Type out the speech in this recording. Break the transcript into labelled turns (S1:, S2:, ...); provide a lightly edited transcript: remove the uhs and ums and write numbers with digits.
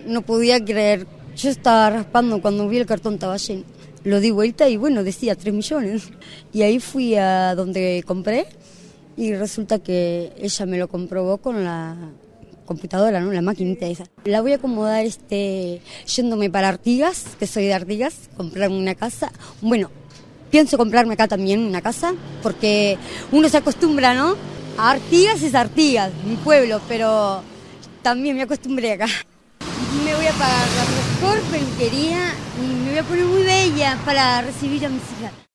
S1: no podía creer. Yo estaba raspando cuando vi el cartón, estaba lleno. Lo di vuelta y bueno, decía 3 millones. Y ahí fui a donde compré y resulta que ella me lo comprobó con la computadora, ¿no? La maquinita esa. La voy a acomodar yéndome para Artigas, que soy de Artigas, comprarme una casa. Bueno, pienso comprarme acá también una casa, porque uno se acostumbra, ¿no? A Artigas es Artigas, mi pueblo, pero también me acostumbré acá. Me voy a pagar la mejor peluquería y me voy a poner muy bella para recibir a mis hijas.